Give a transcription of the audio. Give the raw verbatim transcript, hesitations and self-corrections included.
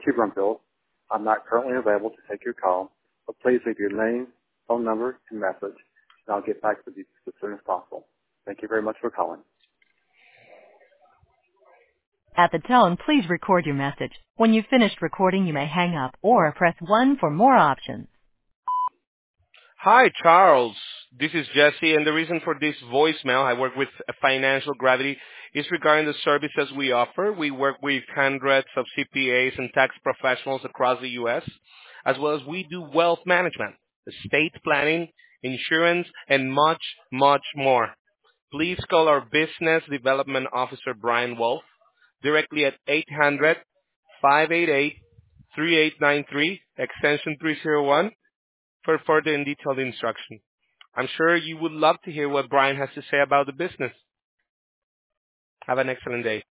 you, Brumfield. I'm not currently available to take your call, but please leave your name, phone number, and message, and I'll get back with you as soon as possible. Thank you very much for calling. At the tone, please record your message. When you've finished recording, you may hang up or press one for more options. Hi, Charles. This is Jesse, and the reason for this voicemail, I work with Financial Gravity, is regarding the services we offer. We work with hundreds of C P As and tax professionals across the U S, as well as we do wealth management, estate planning, insurance, and much, much more. Please call our Business Development Officer, Brian Wolf, directly at eight hundred, five eight eight, three eight nine three, extension three oh one, for further and detailed instruction. I'm sure you would love to hear what Brian has to say about the business. Have an excellent day.